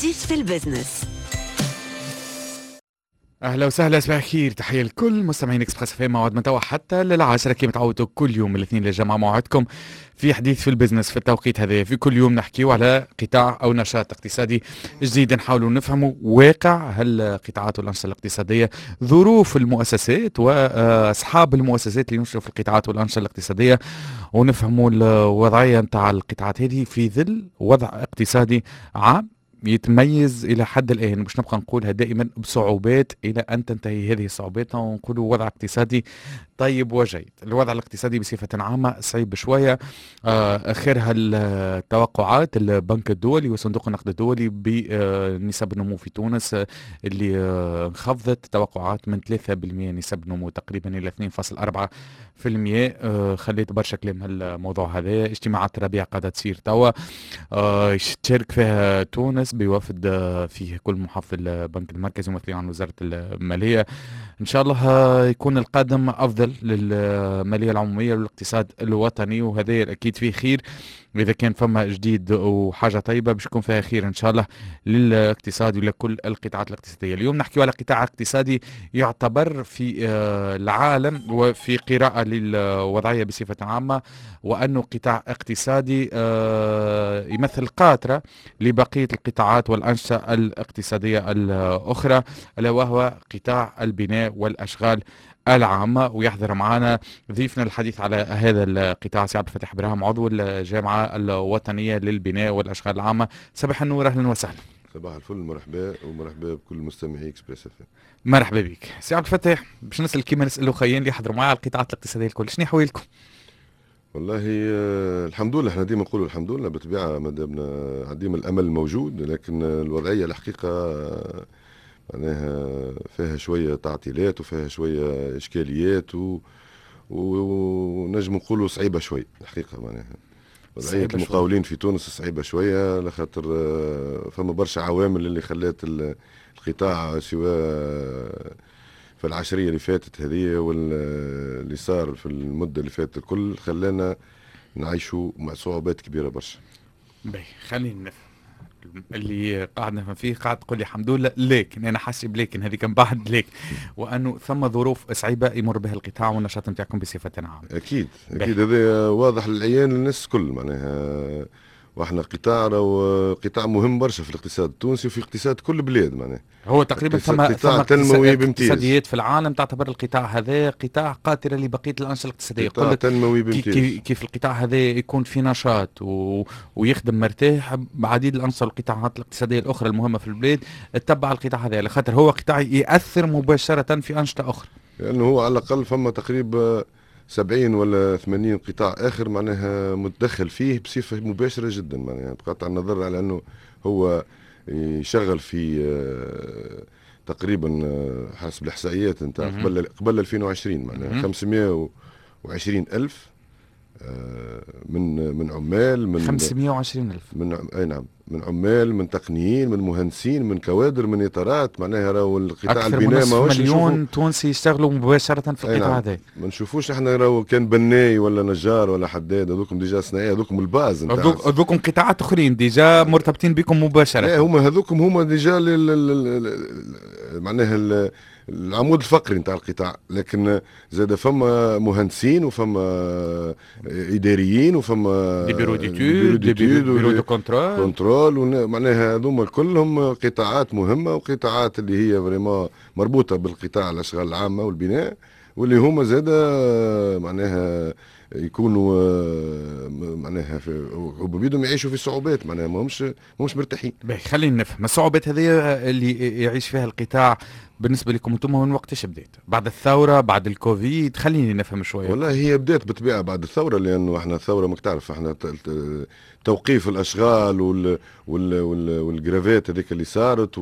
حديث في البزنس. اهلا وسهلا، صباح الخير، تحيه لكل مستمعين اكسبريس اف ام. موعد متوح حتى للعاشرة كما تعودوا كل يوم الاثنين للجمعه موعدكم في حديث في البزنس في التوقيت هذا. في كل يوم نحكيو على قطاع او نشاط اقتصادي جديد، نحاولوا نفهموا واقع هالقطاعات والانشطه الاقتصاديه، ظروف المؤسسات واصحاب المؤسسات اللي ينشروا في القطاعات والانشطه الاقتصاديه، ونفهموا الوضعيه نتاع القطاعات هذه في ظل وضع اقتصادي عام يتميز إلى حد الآن. مش نبقى نقولها دائما بصعوبات إلى أن تنتهي هذه الصعوبات ونقولوا وضع اقتصادي طيب وجيد. الوضع الاقتصادي بصفة عامة صعيب شوية. آخرها التوقعات البنك الدولي وصندوق النقد الدولي بنسب النمو في تونس اللي انخفضت توقعات من 3% نسب النمو تقريبا إلى 2.4%. خليت برشا كلام هالموضوع هذا. اجتماعات ربيع قاعدة تصير توا، يشترك فيها تونس بوفد فيه كل محافظ البنك المركزي وممثلين عن وزارة المالية. إن شاء الله يكون القادم أفضل للمالية العمومية والاقتصاد الوطني، وهذا أكيد فيه خير. إذا كان فما جديد وحاجة طيبة باش يكون فيها خير إن شاء الله للاقتصاد ولكل القطاعات الاقتصادية. اليوم نحكي على قطاع اقتصادي يعتبر في العالم وفي قراءة للوضعية بصفة عامة، وأنه قطاع اقتصادي يمثل قاطرة لبقية القطاعات والأنشطة الاقتصادية الأخرى، ألا وهو قطاع البناء والأشغال العامة. ويحضر معنا ضيفنا الحديث على هذا القطاع سي عبد الفتاح براهم، عضو الجامعة الوطنية للبناء والأشغال العامة. صباح النور، أهلا وسهلا. صباح الفل، مرحبا ومرحبا بكل مستمعي اكسبريس اف ام. مرحبا بك سي عبد الفتاح. باش نسأل كيما نسألوا خيين اللي يحضروا معي على القطاعات الاقتصادية الكل، شنو حوالكم؟ والله الحمد لله، احنا ديما نقولوا الحمد لله بالطبيعه، مادامنا عديم الامل موجود، لكن الوضعيه الحقيقه معناها فيها شويه تعطيلات وفيها شويه اشكاليات ونجم نقولوا صعيبه شويه الحقيقه. معناها وضعيه المقاولين في تونس صعيبه شويه، لخاطر فما برشا عوامل اللي خلات القطاع سواء في العشرية اللي فاتت هذه واللي صار في المدة اللي فاتت الكل خلانا نعيشوا مع صعوبات كبيرة برشا. باهي، خلينا نفهم اللي قاعد نفهم فيه. قاعد تقول لي الحمد لله، لكن انا حاسب لكن هذه كان بعد لك، وانه ثم ظروف صعيبه يمر بها القطاع والنشاط نتاعكم بصفه عامه. اكيد هذا واضح للعيان للناس الكل. معناها واحنا قطاع مهم برشا في الاقتصاد التونسي وفي اقتصاد كل البلاد. معناها هو تقريبا ثم تنموي بامتياز. اقتصاديات في العالم تعتبر القطاع هذا قطاع قاطرة لبقية الأنشطة الاقتصادية. قطاع تنموي بامتياز. كيف القطاع هذا يكون في نشاط ويخدم مرتاح بعديد الأنشطة والقطاعات الاقتصادية الأخرى المهمة في البلاد تتبع القطاع هذا، لخاطر هو قطاع يأثر مباشرة في أنشطة أخرى. لأنه هو على الأقل فما تقريبا 70 ولا 80 قطاع آخر معناها متدخل فيه بصفة مباشرة جدا. معناها بقطع النظر على أنه هو يشغل في تقريبا حسب الإحصائيات نتاع قبل 2020 معناها 520 ألف من عمال، من 520 ألف أي نعم، من عمال، من تقنيين، من مهندسين، من كوادر، من إطارات. معناها راهو القطاع البناء ما هوش مليون تونسي يشتغلوا مباشرة في القطاع هذا. ما نشوفوش احنا راهو كان بناي ولا نجار ولا حداد، هذوكم ديجا صناعية، هذوكم الباز نتاع هذوكم قطاعات اخرين ديجا مرتبطين بكم مباشرة. لا هذوكم ديجا معناها العمود الفقري نتاع القطاع، لكن زاد فما مهندسين وفما اداريين وفما دي بيرو ديتود، دي بيرو دو كنترول، معناها هذوما كلهم قطاعات مهمه وقطاعات اللي هي فريمون مربوطه بالقطاع الاشغال العامه والبناء، واللي هما زاد معناها يكونوا معناها وبيدهم يعيشوا في صعوبات. معناها ما همش مرتاحين. خلينا نفهم الصعوبات هذه اللي يعيش فيها القطاع بالنسبه لكم انتم. من وقتاش بدات؟ بعد الثوره، بعد الكوفيد؟ خليني نفهم شويه. والله هي بدات بالطبيعه بعد الثوره، لانه احنا الثوره ماك تعرف احنا توقيف الاشغال والجرافات هذيك اللي صارت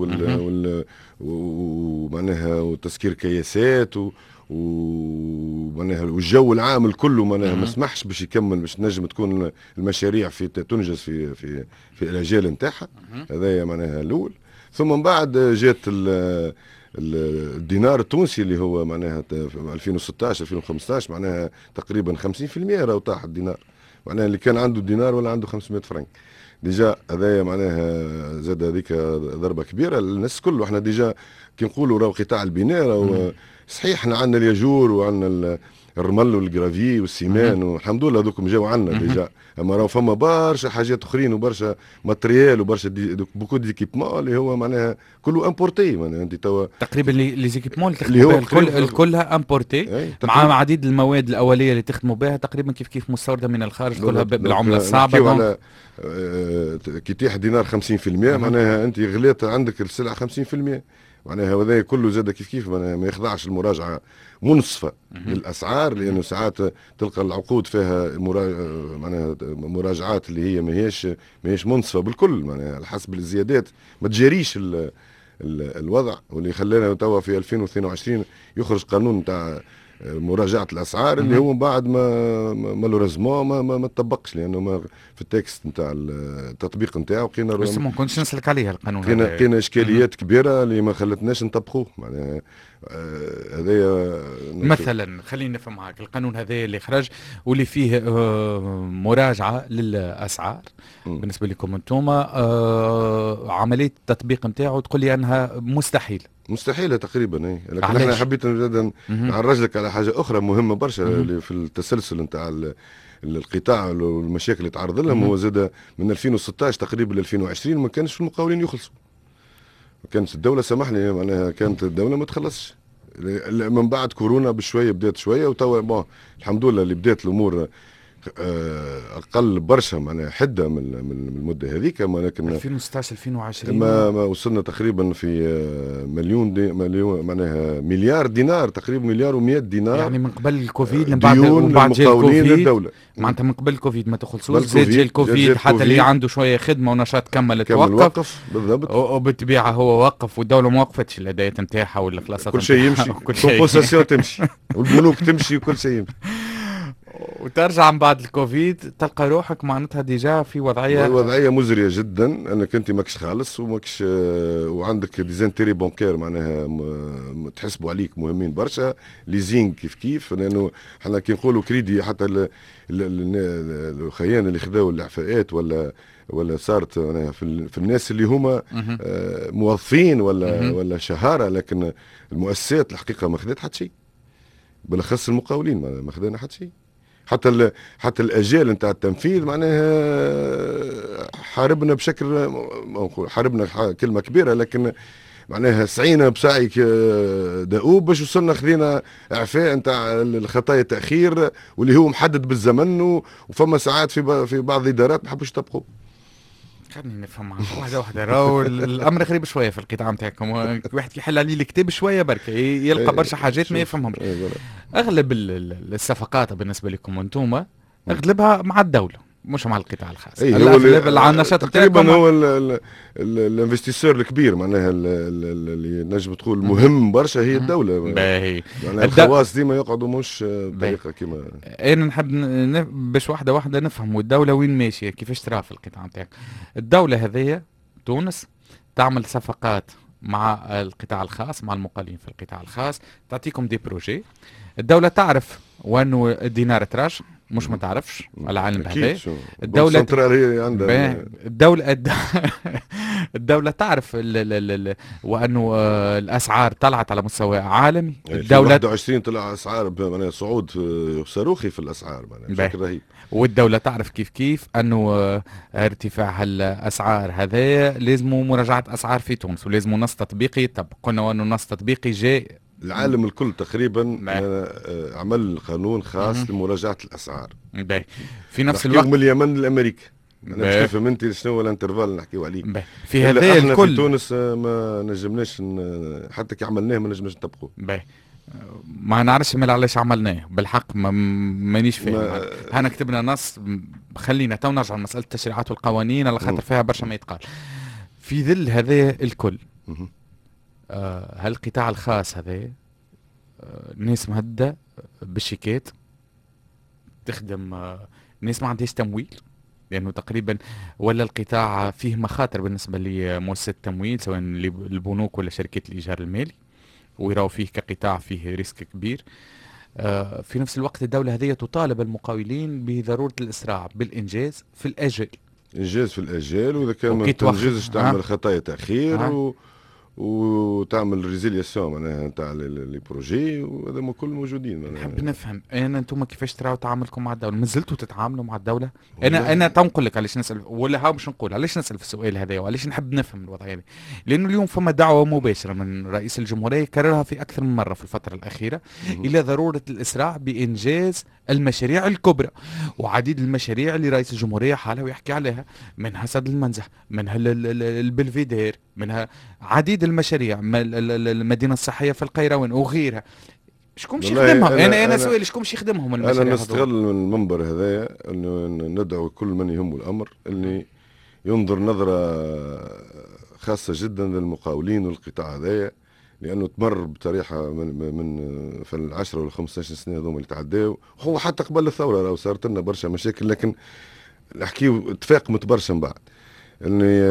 ومعناها وتسكير كياسات ومعناها والجو العام الكل معناها ما سمحش باش يكمل، باش تنجم تكون المشاريع تنجز في الاجال نتاعها. هذايا معناها الاول. ثم من بعد جات الدينار التونسي اللي هو معناها في 2016 2015 معناها تقريبا 50% راهو طاح الدينار. معناها اللي كان عنده دينار ولا عنده 500 فرنك ديجا هذايا معناها زاد هذيك ضربه كبيره للناس الكل. وإحنا ديجا كي نقولوا راهو قطاع البناء راهو صحيح احنا عندنا الياجور وعندنا الرمل والجرافي والسيمان والحمد لله هذوكم جاوا عندنا ديجا. اما راهو فما برشا حاجات اخرين وبرشا ماتريال وبرشا بوكو ديكيبمون اللي هو معناها كله امبورتي. معناها انت توا تقريبا لي زيكيبمون اللي هو كلها امبورتي مع عديد المواد الاوليه اللي تخدموا بها تقريبا كيف مستورده من الخارج كلها بالعمله الصعبه. على كي تيح دينار 50% معناها انت غليت عندك السلعه 50%. معناها هذا كله زاد كيف معناها ما يخضعش المراجعه منصفه للاسعار، لانه ساعات تلقى العقود فيها معناها مراجعات اللي هي ماهيش منصفه بالكل. معناها على حسب الزيادات ما تجاريش الوضع، واللي خلانا توا في 2022 يخرج قانون تاع مراجعه الاسعار اللي هو من بعد مالوريزمون ما تطبقش، لانه ما في التكست نتاع التطبيق نتاعو لقينا بس ما كنتش نسلك عليها القانون لقينا اشكاليات كبيره اللي ما خلتناش نطبقوه. معناها هذايا مثلا خلينا نفهم معاك القانون هذا اللي خرج واللي فيه مراجعه للاسعار بالنسبه لكم انتم، عمليه التطبيق نتاعو تقول لي انها مستحيله تقريبا. اي لكن احنا حبيت نعرج لك على حاجه اخرى مهمه برشا اللي في التسلسل نتاع القطاع والمشاكل اللي تعرض لهم. هو زاد من 2016 تقريبا ل 2020 ما كانش المقاولين يخلصوا، ما كانت الدوله سامحني معناها كانت الدوله ما تخلصش. من بعد كورونا بشويه بدات شويه وتوا الحمد لله اللي بدات الامور اقل برشا معناها حده من المده هذيك. لكن 2016 2020 ما وصلنا تقريبا في مليون معناها مليار دينار تقريبا، مليار و100 دينار يعني من قبل الكوفيد من بعد جاء الكوفيد معناتها من قبل الكوفيد ما تخلصوش، زاد جاء الكوفيد حتى اللي عنده شويه خدمه ونشاط كمل توقف بالضبط، وبالطبيعه هو وقف والدوله ما وقفتش الاداءات نتاعها ولا خلاص كل شيء يمشي كومبوساسيون تمشي والبنوك تمشي وكل شيء يمشي. وترجع من بعد الكوفيد تلقى روحك معناتها ديجا في وضعيه مزريه جدا، انك انت ماكش خالص وماكش وعندك ديزانتيري بونكير معناها تحسبوا عليك مهمين برشا، ليزينغ كيف لانه احنا كي نقولوا كريدي حتى الخيان اللي خذاو الاعفاءات ولا صارت في الناس اللي هما موظفين ولا شهاره، لكن المؤسسات الحقيقه ما خذت حتى شيء، بالاخص المقاولين ما خذنا حتى شيء. حتى الاجال نتاع التنفيذ معناها حاربنا بشكل حاربنا كلمه كبيره، لكن معناها سعينا بسعي دؤوب باش وصلنا خذينا اعفاء نتاع الخطايا التاخير واللي هو محدد بالزمن، وفما ساعات في بعض الادارات ما حبوش يطبقوا. خليني نفهم معك واحدة راهو الامر غريب شويه في القطاع نتاعكم، واحد كيحل عليه الكتاب شويه برك يلقى برشا حاجات ما يفهمهمش. اغلب الصفقات بالنسبه لكم انتم اغلبها مع الدوله مش مع القطاع الخاص. اغلب النشاط تقريبا هو الانفستيسور الكبير معناها اللي نجم تقول مهم برشا هي الدوله. باهي يعني الخواص ديما يقعدوا مش بطريقه كيما انا نحب باش واحده نفهم الدوله وين ماشيه كيفاش ترى في القطاع نتاعك. الدوله هذه تونس تعمل صفقات مع القطاع الخاص مع المقاولين في القطاع الخاص، تعطيكم دي بروجي، الدوله تعرف وانه الدينار تراجع مش ما تعرفش على علم بهذا. الدولة الدولة تعرف وأنه الأسعار طلعت على مستوى عالمي. الدولة 21 طلع أسعار معناها صعود صاروخي في الأسعار بشكل رهيب، والدولة تعرف كيف أنه ارتفاع الأسعار هذا لازم مراجعة أسعار في تونس ولازم نص تطبيقي يطبق. قلنا أنه نص تطبيقي جاء العالم الكل تقريبا عمل قانون خاص لمراجعة الأسعار في نفس الوقت من اليمن لأمريكا. أنا مش كيف انت شنو هو الانترفال نحكيو عليه في هذا الكل. في تونس ما نجمناش حتى كي عملناه ما نجمناش نطبقوه. ما نعرفش مال علاش عملناه بالحق، مانيش فاهم. هنا كتبنا نص، خلينا تو نرجع لمسألة التشريعات والقوانين على خاطر فيها برشا ما يتقال. في ظل هذا الكل هالقطاع الخاص هذا ناس مهدة بالشيكات تخدم، ناس ما عندهاش تمويل، لأنه تقريبا ولا القطاع فيه مخاطر بالنسبة لمؤسسات التمويل سواء البنوك ولا شركات الإيجار المالي، ويراو فيه كقطاع فيه ريسك كبير. في نفس الوقت الدولة هذه تطالب المقاولين بضرورة الإسراع بالإنجاز في الأجل انجاز في الاجال، واذا كان ما وكي توخر تنجزش تعمل خطايا تاخير وتعمل ريزيلياسيون معناها نتاع لي بروجي، وهذا كل موجودين معناها. نحب نفهم انتم كيفاش تراو تعاملكم مع الدوله؟ مازلتوا تتعاملوا مع الدوله؟ انا تو نقول لك علاش نسال، ولا ها باش نقول علاش نسال في السؤال هذا وعلاش نحب نفهم الوضعيه هذه. لانه اليوم فما دعوه مباشره من رئيس الجمهوريه كررها في اكثر من مره في الفتره الاخيره الى ضروره الاسراع بانجاز المشاريع الكبرى، وعديد المشاريع اللي رئيس الجمهوريه حاله ويحكي عليها، منها سد المنزح، منها البلفيدير، منها عديد المشاريع، المدينه الصحيه في القيروان وغيرها. شكون باش يخدمها؟ انا سؤالي شكون باش يخدمهم المشاريع؟ انا نستغل المنبر هذايا انه ندعو كل من يهمه الامر اللي ينظر نظره خاصه جدا للمقاولين والقطاع هذايا، لانه تمر بطريقه من في ال10 ولا 15 سنه هذوما اللي تعداو، هو حتى قبل الثوره راهو صارت لنا برشا مشاكل، لكن نحكيو اتفاق متبرشم من بعد انه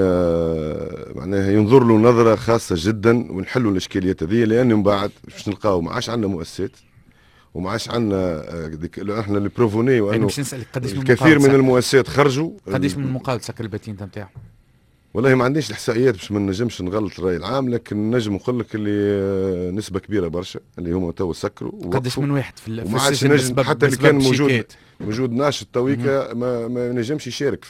معناها ينظر له نظره خاصه جدا ونحلوا الاشكاليات هذه، لانه من بعد باش نلقاو ما عادش عندنا مؤسسات وما عادش عندنا احنا اللي بروفوني، وانه باش نسالك قداش من الكثير من المؤسسات خرجوا. قداش من المقاول سكر البتين نتاعو؟ والله ما عنديش الاحصائيات باش ما نجمش نغلط الراي العام، لكن نجم نقول لك اللي نسبه كبيره برشا اللي هما تو سكروا. قداش من واحد في وما عادش نجم حتى اللي كان موجود ناشط تويكا ما نجمش يشارك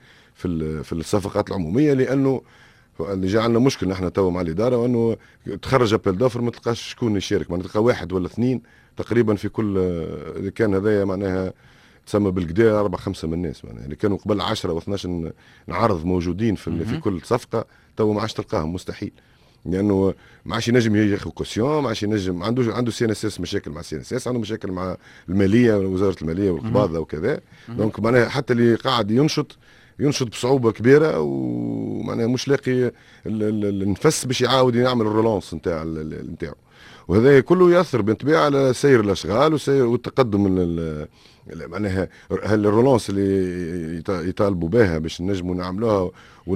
في الصفقات العموميه، لانه اللي جا عندنا مشكل نحن تو مع الاداره، وانه تخرج ابل دوفر ما تلقاش شكون يشارك، ما تلقى واحد ولا اثنين تقريبا في كل اللي كان هذايا معناها تسمى بالكدا 4-5 من الناس معناها اللي كانوا قبل 10 و12 عرض موجودين في كل صفقه، تو ما عادش تلقاهم مستحيل، لانه ما عادش ينجم ياخذ كوسيون، ما عادش ينجم عنده سي ان اس اس مشاكل مع سي ان اس اس، عنده مشاكل مع الماليه وزاره الماليه والقباضه وكذا. دونك معناها حتى اللي قاعد ينشط بصعوبه كبيره، ومعناها مش لاقي النفس باش يعاود يعمل الرولانس نتاعو، وهذا كله ياثر بالطبيعه على سير الاشغال والتقدم معناها الرولانس اللي يطالبوا بها باش نجموا نعملوها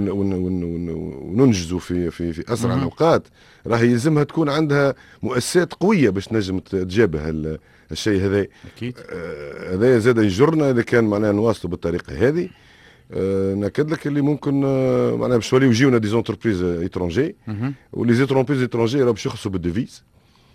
وننجزوا في اسرع الاوقات، راح يلزمها تكون عندها مؤسسات قويه باش نجم تجابه الشيء هذا. اكيد هذا زاد يجرنا اذا كان معناها نواصلوا بالطريقه هذه. ناكد لك اللي ممكن معناها باش يوليو يجيونا دي زونتربريز ايترونجي، ولي زونتربريز ايترونجي راهو باش يخلصوا بالديفيز،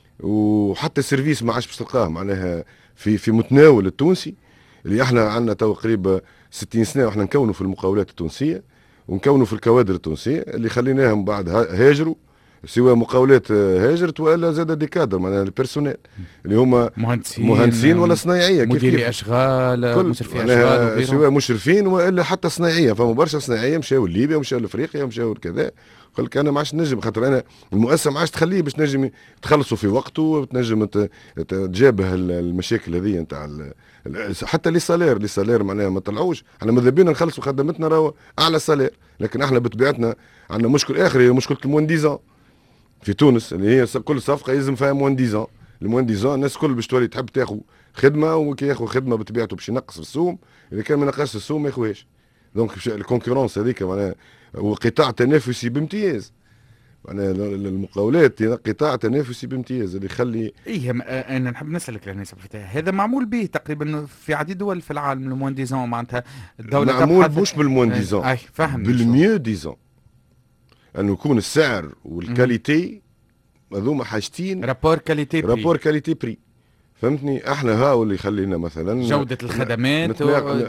وحتى السيرفيس ما عادش باش تلقاه معناها في متناول التونسي، اللي احنا عندنا تو قريب 60 سنه واحنا نكونوا في المقاولات التونسيه ونكونوا في الكوادر التونسيه اللي خليناهم بعد هاجروا، سواء مقاولات هاجرت والا زاد دي كادر معناها البيرسونيل اللي هما مهندسين ولا صناعيه، مديري اشغال، مشرفي اشغال، سواء مشرفين والا حتى صناعيه. فما برشا صناعيه مشاو لليبيا ومشاو لافريقيا ومشاو كذا، قال لك انا ما عادش نجم، خاطر انا المؤسسه ما عادش تخليه باش نجم تخلصوا في وقته وتنجم تجابه المشاكل هذه نتاع حتى لي سالير معناها ما طلعوش. احنا ماذا بينا نخلصوا خدمتنا راهو اعلى سالير، لكن احنا بطبيعتنا عندنا مشكل اخر، هي مشكله المونديزون في تونس، اللي هي كل صفقه يلزم فيها مونديزون. المونديزون الناس كل باش تولي تحب تاخذ خدمه، وكي ياخذ خدمه بطبيعته باش ينقص في السوم، اذا كان ما نقصش السوم ما ياخذهاش. دونك الكونكورونس هذيك معناها هو قطاع تنافسي بامتياز، معناها المقاولات قطاع تنافسي بامتياز اللي يخلي انا نحب نسالك لهنا هذا معمول به تقريبا في عديد دول في العالم. المونديزون معناتها الدوله معمول مش بالمونديزون، اي فهم بالميو ديزون، انه يكون السعر والكاليتي هذوما حاجتين، رابور كاليتي بري. فهمتني؟ احنا هاو اللي يخلينا مثلا جودة الخدمات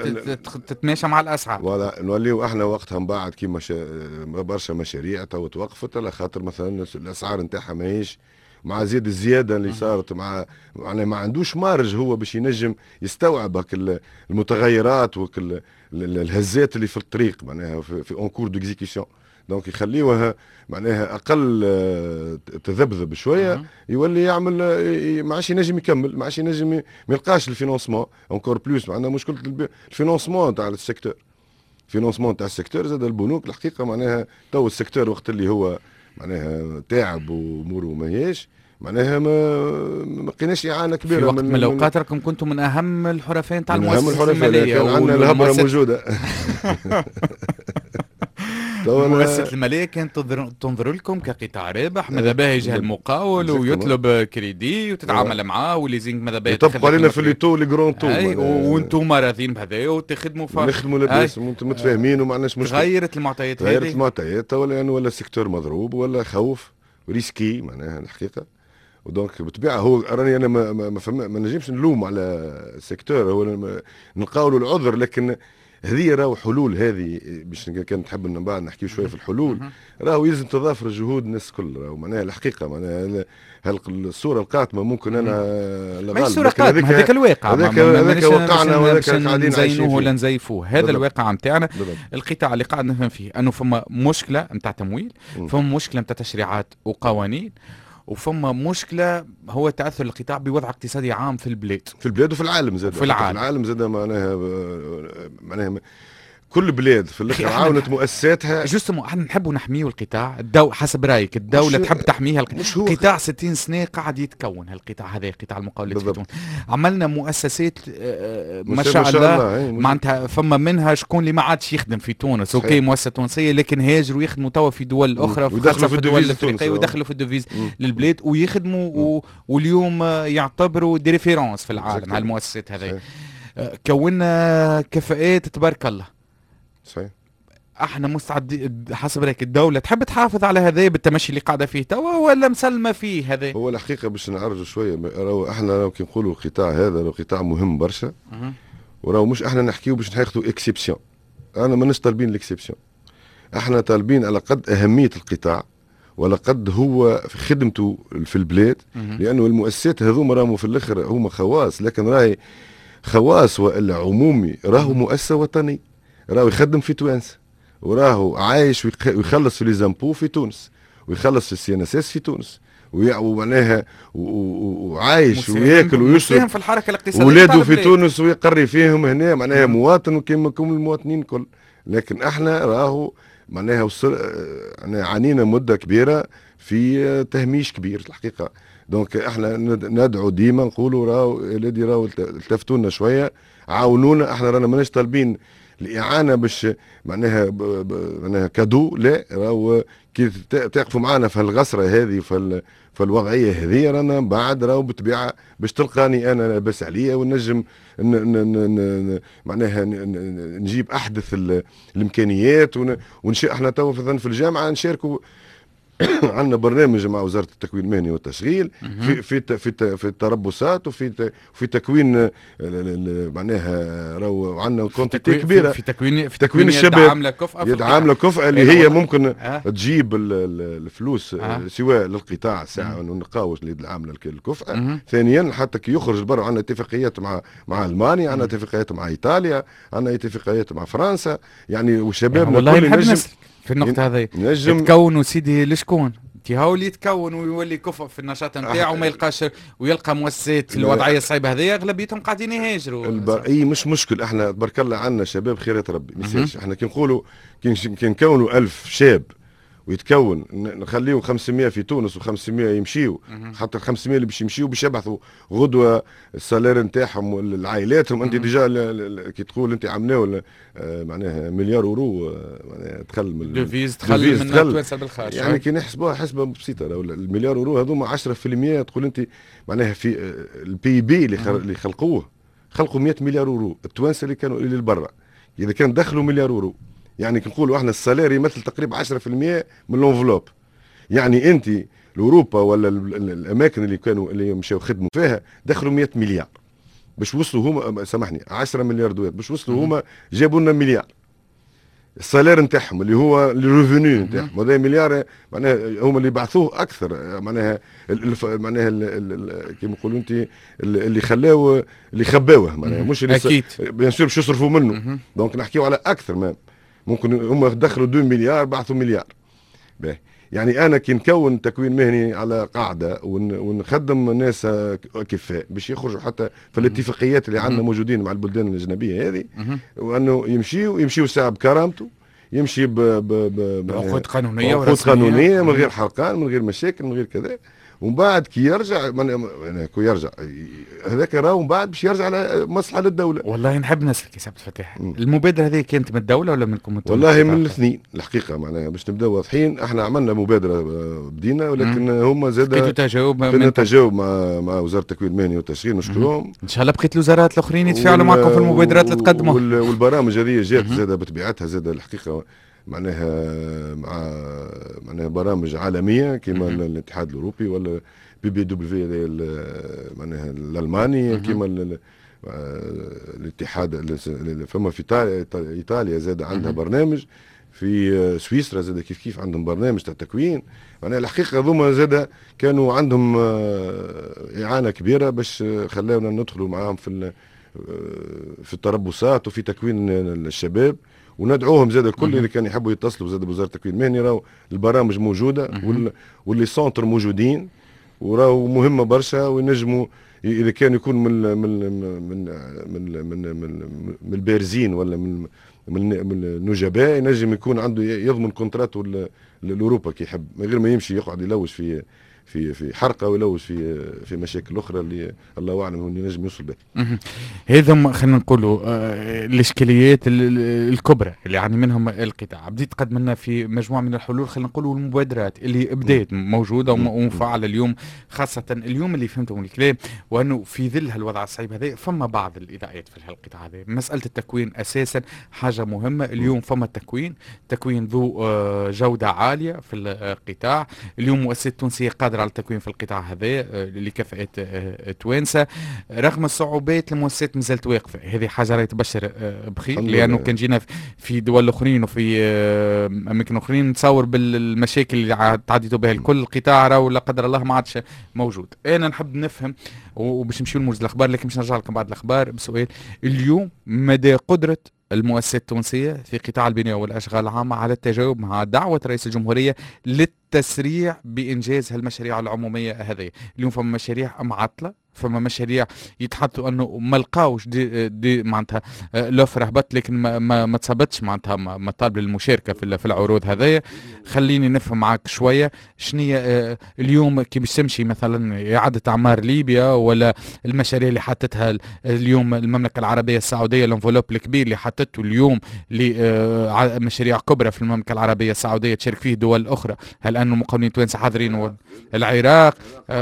تتماشى مع الاسعار، ولا نوليو احنا وقتها من بعد كيما برشا مشاريع تو توقفت على خاطر مثلا الاسعار نتاعها ماهيش مع الزياده اللي صارت، مع يعني ما عندوش مارج هو باش ينجم يستوعب المتغيرات والهزات اللي في الطريق معناها في اونكور دوكزيكسيون. دونك يخليوها معناها اقل تذبذب شويه، يولي يعمل ما عادش ينجم يكمل، ما عادش ينجم ما يلقاش الفينونسمون اونكور بلوس. عندنا مشكله الفينونسمون تاع السيكتور، الفينونسمون تاع السيكتور زاد البنوك الحقيقه معناها تو السيكتور وقت اللي هو معناها تعب واموره ماهيش معناها ما لقيناش اعانه كبيره في وقت من الاوقات راكم كنتم من اهم الحرفين تاع المؤسسه الماليه، كان عندنا الهبره موجوده. مؤسسة المالية كانت تنظر لكم كقطاع رابح، ماذا بها يجي المقاول ويطلب كريدي وتتعامل معاه وليزينغ ماذا بها يطبقوا علينا في لي تو لي جرون تو، وانتم راضيين بهذا وتخدموا نخدموا لاباس وانتم متفاهمين وما عندناش مشكل. تغيرت المعطيات هذه، تغيرت المعطيات ولا سيكتور مضروب ولا خوف ريسكي معناها الحقيقة. ودونك بالطبيعه هو راني انا ما نجمش نلوم على السيكتور، هو نلقاو له العذر، لكن هذه راهو حلول. هذه باش كان نحب من بعد نحكي شويه في الحلول، راهو يلزم تضافر جهود الناس الكل. راهو معناها الحقيقه معناها الصوره القاتمه ممكن انا ما الصوره القاتمه هذاك الواقع، هذاك واقعنا وهذاك قاعدين نزينوه ولا نزيفوه، هذا الواقع نتاعنا. القطاع اللي قاعد نفهم فيه انه فما مشكله نتاع تمويل، فما مشكله نتاع تشريعات وقوانين، وفما مشكله هو تاثر القطاع بوضع اقتصادي عام في البلاد وفي العالم زاد. في العالم زاد معناها كل بلاد في الاخر عاونت مؤسساتها. جوستمون احنا نحبوا نحميوا القطاع. حسب رايك الدوله تحب تحميها القطاع 60 سنه قاعد يتكون هالقطاع هذا، قطاع المقاولات في تونس. عملنا مؤسسات ما شاء الله معناتها فما منها شكون اللي ما عادش يخدم في تونس. اوكي مؤسسه تونسيه لكن هاجروا يخدموا توا في دول اخرى، خاصه في الدول الافريقيه، ودخلوا في الدوفيز للبلاد ويخدموا واليوم يعتبروا دي ريفيرونس في العالم هالمؤسسات هذه. كونا كفاءات تبارك الله. صحيح. احنا مستعد حسب رايك الدولة تحب تحافظ على هذا بالتمشي اللي قاعدة فيه توا ولا مسلمة فيه هذا؟ هو الحقيقة باش نعرجوا شوية، احنا كي نقولوا القطاع هذا قطاع مهم برشا، وراهو مش احنا نحكيو باش ناخذوا اكسبسيون. انا مانيش طالبين الاكسبسيون، احنا طالبين على قد أهمية القطاع ولا قد هو في خدمته في البلاد، لأنه المؤسسات هذوما راهو في الآخر هما خواص، لكن راهي خواص ولا عمومي، راهو مؤسسة وطني، راهو يخدم في تونس، وراهو عايش ويخلص في ليزامبو في تونس، ويخلص في السي ان اس اس في تونس، ومعناها وعايش وياكل ويشرب في الحركه الاقتصاديه ولاده في تونس ويقري فيهم هنا، معناها مواطن كما المواطنين الكل. لكن احنا راهو معناها عانينا مده كبيره في تهميش كبير الحقيقه. دونك احنا ندعو ديما نقولوا راهو الذي راهو التفتوا لنا شويه، عاونونا. احنا رانا ماناش طالبين الإعانة باش معناها معناها كادو، لا راهو كي تقفوا معنا في الغسرة هذه في الوضعية هذه، رانا بعد راهو بالطبيعة باش تلقاني أنا لاباس عليا ونجم معناها نجيب أحدث الإمكانيات احنا تو في الجامعة نشاركوا عندنا برنامج مع وزارة التكوين المهني والتشغيل في التربصات وفي تكوين معناها راهو عندنا كونتيتي كبيرة في تكوين الشباب، يد عاملة كفء اللي هي ممكن تجيب الفلوس سواء للقطاع ساعة ونقاوش اليد العاملة الكفء. ثانيا حتى كي يخرج برا عندنا اتفاقيات مع ألمانيا، عندنا اتفاقيات مع إيطاليا، عندنا اتفاقيات مع فرنسا، يعني وشبابنا كل نجم في النقطة هذه يتكونوا سيدي لشكون هو اللي يتكون ويولي كفء في النشاط نتاعو وما يلقاش ويلقى مؤسسات الوضعية الصعيبة هذه أغلبيتهم قاعدين يهاجروا. اي مش مشكل، احنا تبارك الله عندنا شباب خيرات ربي ميساش. احنا كي نقولوا كي نكونوا 1000 شاب ويتكون نخليهم 500 في تونس و500 يمشيوا، حتى ال 500 اللي باش يمشيوا باش يبعثوا غدوه السالير نتاعهم لعائلاتهم. انت ديجا كي تقول انت عملناو معناها مليار اورو معناها دخل من دوفيز دخل من تونس بالخارج، يعني كي نحسبوها حسبه بسيطه. المليار اورو هذوما 10% تقول انت معناها في البي بي اللي خلقوا 100 مليار اورو. التوانسه اللي كانوا اللي برا اذا كان دخلوا مليار اورو، يعني كنقولوا احنا السالاري يمثل تقريبا 10% من الانفلوب. يعني انت لاوروبا ولا الاماكن اللي مشاو خدموا فيها دخلوا 100 مليار باش وصلوا هما، سامحني 10 مليار دولار باش وصلوا هما جابوا لنا مليار. السالير نتاعهم اللي هو الريفوني نتاعهم هذا مليار، معناها هما اللي بعثوه اكثر، معناها كيما نقولوا انت اللي خلاوه اللي خباوه، معناها مش اللي اكيد بيان سور باش يصرفوا منه. دونك نحكيو على اكثر ما ممكن هم دخلوا 2 مليار بعثوا مليار. باهي يعني انا كي نكون تكوين مهني على قاعده ونخدم ناس كفاء باش يخرجوا حتى في الاتفاقيات اللي عندنا موجودين مع البلدان الاجنبيه هذه، وانه يمشيوا ساعه بكرامته، يمشي بعقود قانونيه بعقود قانونيه من غير حرقان، من غير مشاكل، من غير كذا، ومن بعد كي يرجع كي يرجع هذاك راهو من بعد باش يرجع على مصلحه للدوله. والله نحب نسألك يا سعد الفتاح، المبادرة هذه كانت من الدولة ولا منكم انتم؟ والله من الاثنين الحقيقه، معناها باش نبداو واضحين. احنا عملنا مبادره بدينا، ولكن هما زاد لقيتوا تجاوب نتجاوب مع وزاره التكوين المهني والتشغيل، نشكرهم. ان شاء الله بقيت الوزارات الاخرين يتفاعلوا معكم في المبادرات اللي تقدموا. والبرامج هذه جات زاد بطبيعتها زاد الحقيقه معناها برامج عالميه كما الاتحاد الاوروبي ولا BBW معناها الالماني، كما الاتحاد. فما في ايطاليا زاد عندها برنامج، في سويسرا زاد كيف عندهم برنامج تاع التكوين. معناها الحقيقه هذوما زاد كانوا عندهم اعانه كبيره باش خلاونا ندخلوا معاهم في التربصات وفي تكوين الشباب. وندعوهم زاد الكل اللي كان يحبوا يتصلوا زاد بوزاره التكوين المهني، راهو البرامج موجوده واللي سونتر موجودين وراهو مهمه برشا، وينجموا اذا كان يكون من البارزين ولا من النجباء، ينجم يكون عنده يضمن كونترات لاوروبا كي يحب، من غير ما يمشي يقعد يلوج في حرقه ويلوج في مشاكل اخرى اللي الله اعلم انه ينجم يوصل بها. هذم خلينا نقولوا الاشكاليات الكبرى اللي يعني منهم القطاع. بديت قد منا في مجموعه من الحلول، خلينا نقولوا المبادرات اللي بدات موجوده ومفعله اليوم، خاصه اليوم اللي فهمتوا من الكلام، وانه في ظل هالوضع الصعيب هذا فما بعض الاضاءات في القطاع هذا. مساله التكوين اساسا حاجه مهمه اليوم. فما تكوين ذو جوده عاليه في القطاع. اليوم مؤسسات تونسيه قادره على التكوين في القطاع هذا لكفاءة توانسة، رغم الصعوبات المؤسسات مازالت واقفة. هذه حاجة راهي تبشر بخير، لأنه كان جينا في دول أخرين وفي أماكن أخرين نتصور بالمشاكل اللي تعديتوا بها الكل، القطاع راهو لا قدر الله ما عادش موجود. أنا نحب نفهم وباش نمشيو لموجز الأخبار، لكن باش نرجع لكم بعد الأخبار بسؤال اليوم: مدى قدرة المؤسسات التونسية في قطاع البناء والأشغال العامة على التجاوب مع دعوة رئيس الجمهورية للتسريع بإنجاز هالمشاريع العمومية هذه؟ اليوم فما مشاريع معطلة، فما مشاريع يتحدثوا انه ما لقاوش دي معناتها لوفر هبط، لكن ما تصبتش معناتها مطالب للمشاركه في العروض هذايا. خليني نفهم معك شويه شنية اليوم كي باش تمشي مثلا اعاده اعمار ليبيا، ولا المشاريع اللي حطتها اليوم المملكه العربيه السعوديه، الانفلوب الكبير اللي حطته اليوم لمشاريع كبرى في المملكه العربيه السعوديه تشارك فيه دول اخرى. هل انه مقاولين توانسه حاضرين؟ العراق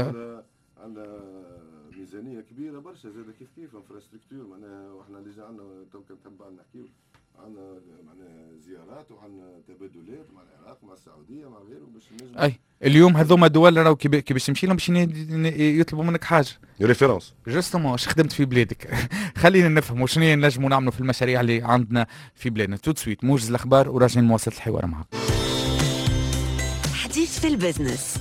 ميزانيه كبيره برشا زاد كيف انفراستركتور معناها. واحنا اللي جانا تو كنحب نحكيو عندنا معناها زيارات وعندنا تبادلات مع العراق مع السعوديه مع غيره باش نجم. اي اليوم هذوما دول راهو كي باش تمشي لهم باش يطلبوا منك حاجه ريفيرونس جوستومون اش خدمت في بلادك. خلينا نفهموا شنو نجموا نعملوا في المشاريع اللي عندنا في بلادنا. تو سويت موجز الاخبار وراجعين نواصل الحوار معكم. حديث في البزنس.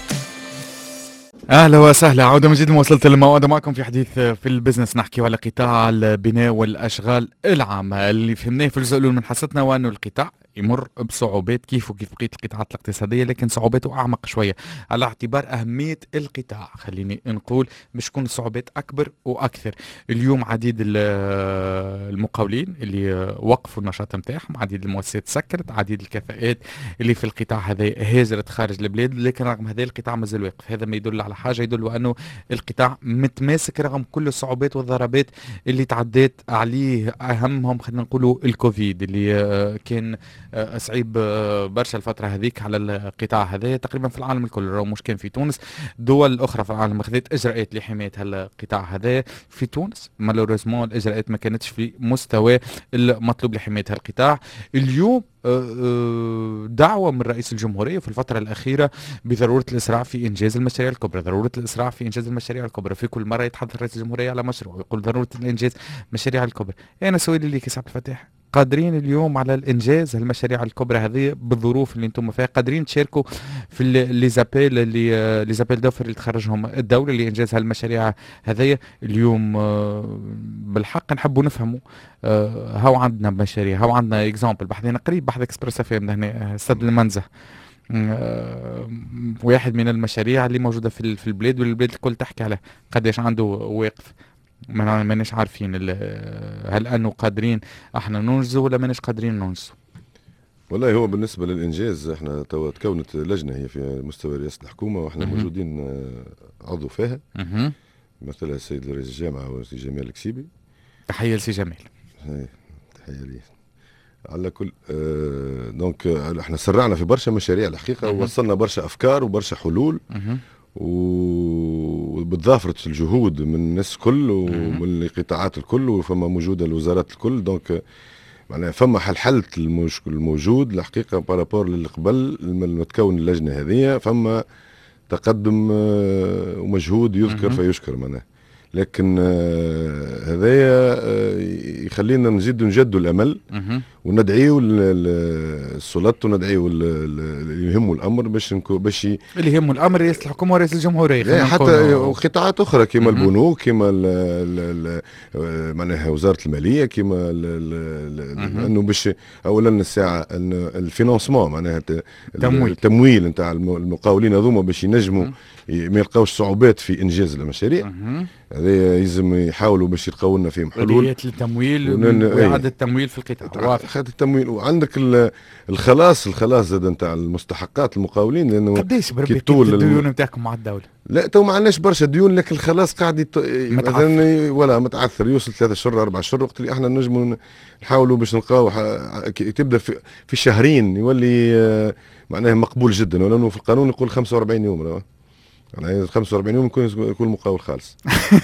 اهلا وسهلا، عوده من جديد. وصلت الموعد معكم في حديث في البزنس، نحكي على قطاع البناء والاشغال العامه. اللي فهمناه في الجزء الاول من حصتنا وانه القطاع يمر بصعوبات كيف بقيه القطاعات الاقتصاديه، لكن صعوباته اعمق شويه على اعتبار اهميه القطاع. خليني نقول باش تكون الصعوبات اكبر واكثر. اليوم عديد المقاولين اللي وقفوا النشاط نتاعهم، عديد المؤسسات سكرت، عديد الكفاءات اللي في القطاع هذا هاجرت خارج البلاد، لكن رغم هذا القطاع مازال واقف. هذا ما يدل على حاجه، يدل انه القطاع متماسك رغم كل الصعوبات والضربات اللي تعديت عليه. اهمهم خلينا نقولوا الكوفيد اللي كان صعيب برشا الفتره هذيك على القطاع هذا تقريبا في العالم الكل، راهو مش كان في تونس، دول اخرى في العالم اخذت اجراءات لحمايه هالقطاع هذا. في تونس مالوريزمون الاجراءات ما كانتش في مستوى المطلوب لحمايه هالقطاع. اليوم دعوة من رئيس الجمهورية في الفترة الأخيرة بضرورة الإسراع في إنجاز المشاريع الكبرى، ضرورة الإسراع في إنجاز المشاريع الكبرى. في كل مرة يتحدث رئيس الجمهورية على مشروع ويقول ضرورة الإنجاز مشاريع الكبرى. أنا سؤالي ليك يا سعد الفتاح، قادرين اليوم على الانجاز المشاريع الكبرى هذه بالظروف اللي انتم فيها؟ قادرين تشاركوا في لي زابيل دوفر اللي تخرجهم الدوله لانجاز هالمشاريع هذه؟ اليوم بالحق نحبوا نفهموا. هاو عندنا مشاريع، هاو عندنا اكزامبل بحثنا قريب، بحث اكسبرس اف ام هنا استاد المنزه، واحد من المشاريع اللي موجوده في البلاد والبلاد الكل تحكي عليه قداش عنده واقف. ماناش عارفين هل انه قادرين احنا ننجزوا ولا ماناش قادرين ننجزوا. والله هو بالنسبة للإنجاز احنا تكونت لجنة هي في مستوى رئاسة الحكومة واحنا موجودين عضو فيها، اها. مثلها السيد رئيس الجامعة والسي جمال الكسيبي. تحية لسي جمال. تحية ليه. على كل دونك احنا سرعنا في برشا مشاريع الحقيقة، ووصلنا برشا أفكار وبرشا حلول، وبتضافرت الجهود من الناس الكل ومن القطاعات الكل، وفما موجودة الوزارات الكل. دونك معناها فما حلت المشكل الموجود الحقيقة بارابور للي قبل لما تكون اللجنة هذه، فما تقدم ومجهود يذكر فيشكر معناها. لكن هذايا يخلينا نزيد نجدوا الامل وندعيوا السلطات وندعيوا اللي يهموا الامر باش اللي يهموا الامر رئيس الحكومه ورئيس الجمهوريه، حتى قطاعات اخرى كما البنوك، كما معناها وزاره الماليه، كما انه باش اولا الساعه الفينانسمون معناها التمويل نتاع المقاولين هذوما باش ينجموا ما يلقاوش صعوبات في انجاز المشاريع. هذا يلزم يحاولوا باش يلقاو لنا فيهم حلول. آليات التمويل وإعادة التمويل في القطاع. واضح التمويل، وعندك الخلاص زاد نتاع المستحقات المقاولين، لانه قديش بربي الديون نتاعكم مع الدولة؟ لا تو ما عندناش برشا ديون، لكن الخلاص قاعد مثلا ولا متعثر يوصل 3 شهور 4 شهور، وقت اللي احنا نجموا نحاولوا باش نلقاو تبدا في شهرين يولي معناها مقبول جدا، ولانه في القانون يقول 45 يوم. يعني 45 يوم يكون مقاول خالص.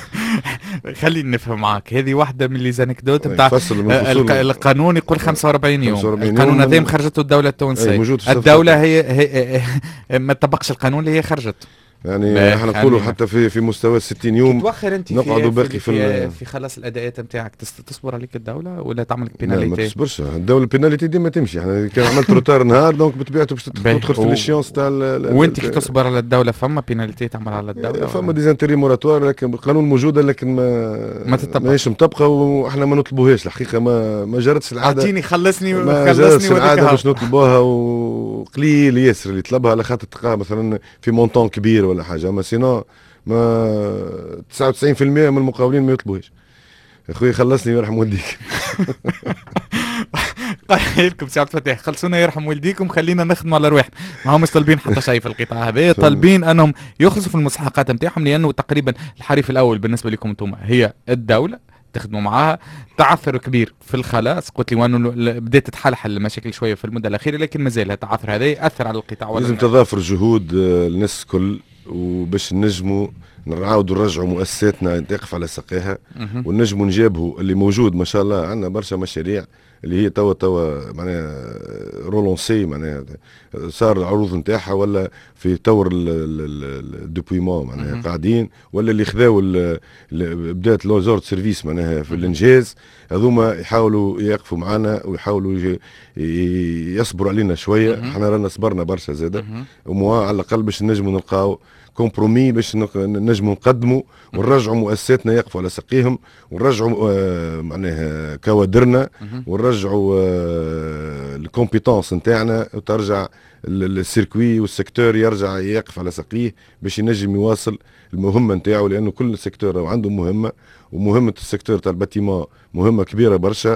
خليني نفهم معاك، هذه واحدة من لي زانكدوت نتاع القانون يقول 45 يوم. القانون هذا خرجته الدولة التونسية، الدولة هي ما تطبقش القانون اللي هي خرجته. يعني احنا نقولوا حتى في مستوى 60 يوم توخر انت نقعدوا باقي في خلاص الاداءات نتاعك. تصبر عليك الدوله ولا تعمل بيناليتي؟ لا ما تصبرش الدوله، البيناليتي ديما تمشي. احنا كان عملت روتار نهار دونك بطبيعته باش تدخل في الشيونس تاع وانت كي تصبر على الدوله فما بيناليتي تعمل على الدوله؟ فما ديزانتيري موراتوار، لكن القانون موجوده لكن ماهيش مطبقه، واحنا ما نطلبوهاش الحقيقه. ما جرتش العاده. اعطيني خلصني العاده باش نطلبوها، وقليل ياسر اللي يطلبها على خاطر تلقاها مثلا في مونطون كبير ولا حاجه. اما سينو ما 99% من المقاولين ما يطلبوهاش. اخوي خلصني يرحم والديك. قايل لكم سي عبد الفتاح خلصونا يرحم والديكم، خلينا نخدموا على رواحنا. ما همش طالبين حتى شيء في القطاع هذا، طالبين انهم يخلصوا في المستحقات نتاعهم، لانه تقريبا الحريف الاول بالنسبه لكم انتم هي الدوله، تخدموا معاها. تعثر كبير في الخلاص، قلت لي وانه بدات تتحلحل المشاكل شويه في المده الاخيره، لكن مازال التعثر هذا ياثر على القطاع. لازم تضافر جهود الناس الكل، وباش نجموا نعاودوا نرجعوا مؤسساتنا تقف على ساقيها، ونجموا نجابهوا اللي موجود. ما شاء الله عندنا برشا مشاريع اللي هي توا معناها رولونسي، معناها صار العروض نتاعها ولا في تور الدوبويمون معناها قاعدين، ولا اللي خذاو بدات لوزورد سيرفيس معناها في الانجاز. هذوما يحاولوا يقفوا معنا ويحاولوا يصبروا علينا شويه. احنا رانا صبرنا برشا زاده، على الاقل باش نجموا نلقاو كومبرومي باش نجموا نقدموا ونرجعوا مؤسساتنا يقفوا على ساقيهم، ونرجعوا معناها كوادرنا، ونرجعوا الكومبيتونس نتاعنا، وترجع السيركوي والسيكتور يرجع يقف على ساقيه باش ينجم يواصل المهمه نتاعو. لانه كل سيكتور عنده مهمه، ومهمه السيكتور تاع الباتيمون مهمه كبيره برشا،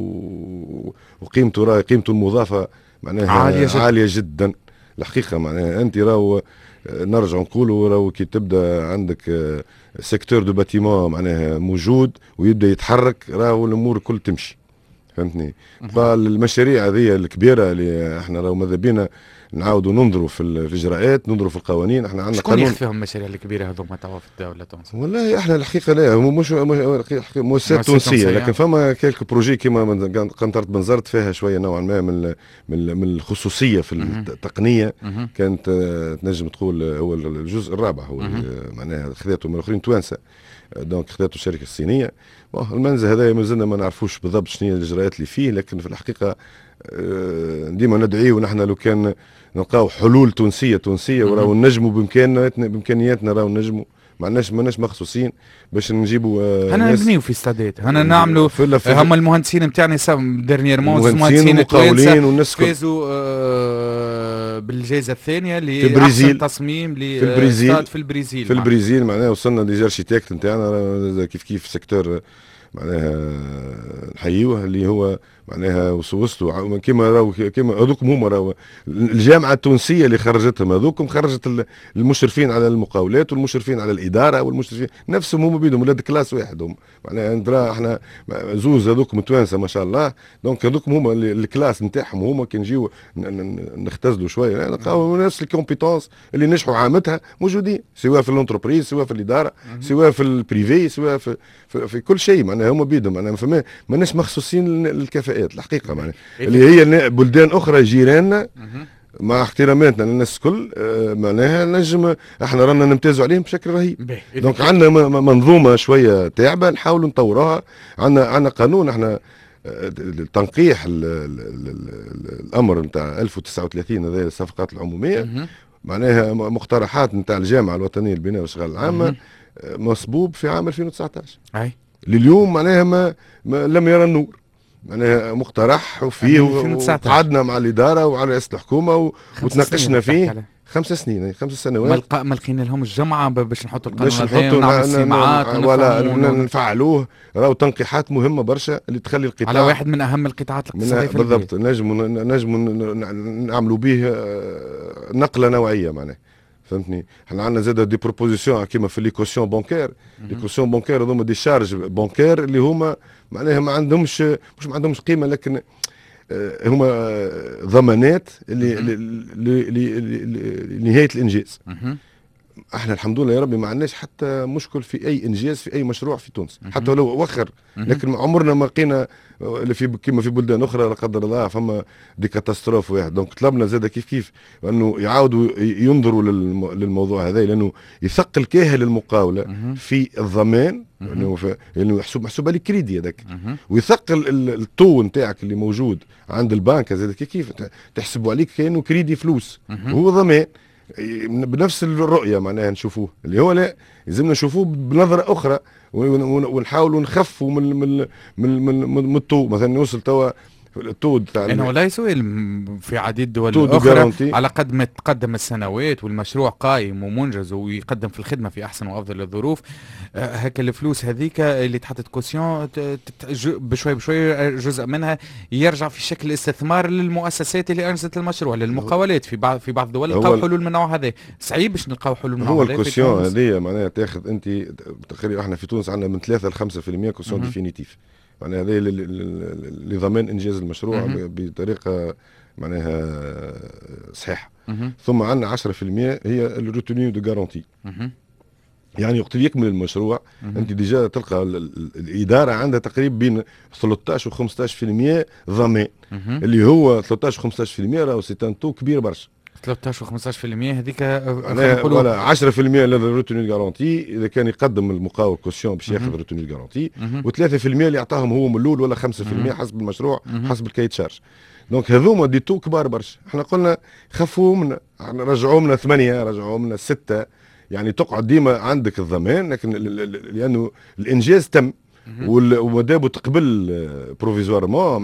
وقيمته المضافه معناها عاليه جدا الحقيقه. معناها انت راهو نرجع نقولوا راهو كي تبدا عندك سيكتور دو باتيمون معناها موجود ويبدا يتحرك، راهو الامور كل تمشي. فهمتني؟ فالمشاريع هذه الكبيره اللي احنا راهو ماذا بينا نعاودوا ننظروا في الاجراءات، ننظروا في القوانين. احنا عندنا قانون. شكون يخفيهم المشاريع الكبيره هذوما توا في الدوله التونسيه؟ والله احنا الحقيقه لا مش مؤسسات تونسيه، لكن فما كيلك بروجي كيما قنطره بنزرت فيها شويه نوعا ما من الخصوصيه في التقنيه. كانت تنجم تقول هو الجزء الرابع هو معناها خذاته من الاخرين توانسه، دونك خذاته الشركه الصينيه. المنزل هذا مازلنا ما نعرفوش بالضبط شنو هي الاجراءات اللي فيه، لكن في الحقيقه ديما ندعيو نحن لو كان نلقاو حلول تونسيه وراو نجموا بامكانياتنا راو نجموا. معناش مخصوصين باش نجيبوا انا نبنيو في استادات، انا نعملوا هم المهندسين نتاعنا ديرنييرمون مهندسين ومقاولين والناس فازوا بالجائزه الثانيه لأحسن تصميم في البرازيل. معناها وصلنا لي ارشيتكت نتاعنا كيف سيكتور معناها نحيوه، اللي هو معناها وصلوا كيما راهو كيما هذوكم هما راهو الجامعه التونسيه اللي خرجتهم، هذوكم خرجت المشرفين على المقاولات والمشرفين على الاداره والمشرفين نفسهم هما بيدهم ولاد كلاس واحد هم، معناها ندرا احنا زوز هذوكم توانسه ما شاء الله، دونك هذوكم هما الكلاس نتاعهم هما كي نجيو نختزلوا شويه نلقاو نفس الكومبيتونس اللي نجحوا عامتها موجودين، سواء في الانتربريز سواء في الاداره سواء في البريفي سواء في كل شيء، معناها هما بيدهم، معناها ماناش مخصوصين للكفاءات الحقيقه، معناها اللي هي بلدان اخرى جيراننا مع احتراماتنا للناس الكل معناها نجم احنا رانا نمتازوا عليهم بشكل رهيب. دونك عندنا منظومه شويه تعبه نحاولوا نطوروها، عندنا قانون احنا تنقيح الامر نتاع 1039 هذا الصفقات العموميه، معناها مقترحات نتاع الجامعه الوطنيه للبناء والاشغال العامه مصبوب في عام 2019 اي لليوم، معناها ما لم يرى النور، معناها مقترح وفيه وقعدنا مع الاداره وعلى رئاسه الحكومه وتناقشنا فيه 5 سنين 5 سنوات ما لقينا لهم الجمعه باش نحطوا القانون باش نحطوا ولا نفعلوه. راهو تنقيحات مهمه برشا اللي تخلي القطاع على واحد من اهم القطاعات الاقتصاديه بالضبط، نجم نعملوا به نقله نوعيه معناها، فهمتني. احنا عندنا زاد دي بروبوزيسيون كيما في ليكوسيون بانكير، ليكوسيون بانكير هذوما دي شارج بانكير اللي هما معناها ما عندهمش قيمه، لكن هما ضمانات لنهايه الانجاز. احنا الحمد لله يا ربي ما عندناش حتى مشكل في اي انجاز في اي مشروع في تونس، حتى لو وخر، لكن عمرنا ما لقينا كيما في بلدان اخرى لا قدر الله فما دي كاتاستروف واحد. دونك طلبنا زاد كيف انه يعاودوا ينظروا للموضوع هذا، لانه يثقل كاهل المقاوله في الضمان، لانه محسوب عليه كريدي هذاك، ويثقل الطو نتاعك اللي موجود عند البنك زاد كيف تحسبوا عليك كانه كريدي فلوس وهو ضمان. بنفس الرؤيه معناها نشوفوه اللي هو لا لازمنا نشوفوه بنظره اخرى، ونحاولوا نخفوا من الطو. مثلا نوصل توا التود تاع انه لا سؤال في عديد دول اخرى على قد ما تقدم السنوات والمشروع قائم ومنجز ويقدم في الخدمه في احسن وافضل الظروف، هكا الفلوس هذيك اللي تحطت كوسيون بشوي بشوي جزء منها يرجع في شكل استثمار للمؤسسات اللي انجزت المشروع، للمقاولات في بعض الدول لقاو حلول من النوع هذا. صعيب باش نلقاو حلول من النوع هذا. هو الكوسيون هذه معناها تاخذ انت تقريبا، احنا في تونس عندنا من 3 ل 5% كوسيون ديفينيتيف، معناها هذه لضمان انجاز المشروع بطريقه معناها صحيحه. ثم عندنا 10% هي الروتينيو دو غارونتي، يعني وقت يكمل المشروع انت ديجا تلقى الاداره عندها تقريبا بين 13 و 15% ضمان، اللي هو 13 و 15% راهو سي ان تو كبير برشا. 13 و 15% هذيك ولا 10% للروتينيو غارونتي اذا كان يقدم المقاول كوسيون باش ياخذ روتينيو غارونتي، و3% اللي يعطاهم هو من الاول، ولا 5% حسب المشروع حسب الكايت شارج. دونك هذوما دي تو كبار برشا. احنا قلنا خفوا منا، رجعوا منا 8 رجعوا منا 6، يعني تقعد ديما عندك الضمان، لكن لانه الانجاز تم ومادام تقبل بروفيزوارمون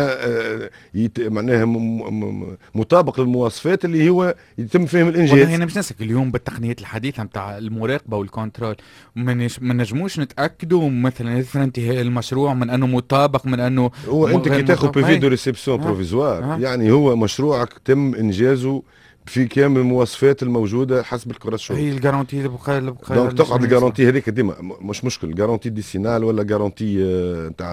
معناها مطابق للمواصفات اللي هو يتم فيهم الانجاز. هنا مش نسك اليوم بالتقنيات الحديثه نتاع المراقبه والكونترول ما نجموش نتاكدوا مثلا انتهاء المشروع من انه مطابق، من انه هو انت كي تاخذ بيفي دو ريسبسيون بروفيزوار يعني هو مشروعك تم انجازه في كامل المواصفات الموجوده حسب القرار الشروط. هي الجارونتي اللي بقى دونك تقعد الجارونتي هذيك ديما مش مشكل، جارونتي ديسينال ولا جارونتي نتاع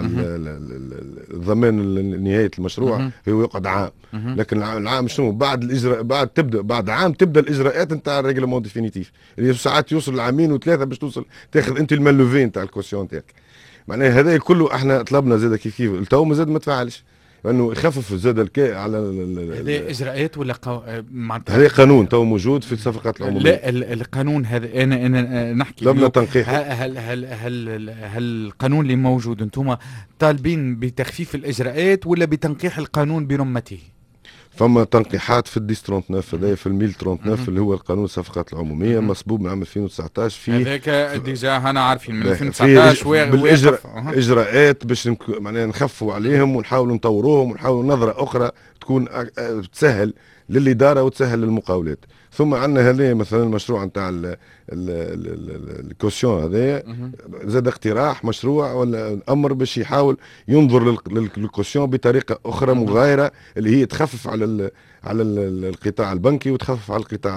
الضمان نهايه المشروع هو يقعد عام. لكن العام شنو بعد الاجراء، بعد عام تبدا الاجراءات نتاع الريغلمون ديفينيتيف اللي ساعات يوصل لعامين وثلاثه باش توصل تاخذ انت المالوفين تاع الكوسيون تاعك. معناها هذا كله احنا طلبنا زاد كيف التو مازال ما تفعلش، لانه يخفف زاد الكاء على هذه اجراءات ولا هذا قانون تو موجود في الصفقات العموميه. لا القانون هذا انا نحكي طلبنا تنقيح. هل القانون اللي موجود انتم طالبين بتخفيف الاجراءات ولا بتنقيح القانون برمته؟ فما تنقيحات في الديس 39 هذا في الميل 39 اللي هو القانون الصفقات العموميه مصبوب من عام 2019 فيه هذاك ديجا انا عارفين من 2019 بالاجراءات باش معناها نخفوا عليهم ونحاولوا نطوروهم ونحاولوا نظره اخرى تكون تسهل للاداره وتسهل للمقاولات. ثم عندنا هذا مثلا المشروع نتاع الكوسيون هذايا، زاد اقتراح مشروع ولا امر باش يحاول ينظر للكوسيون بطريقه اخرى مغايره، اللي هي تخفف على القطاع البنكي وتخفف على القطاع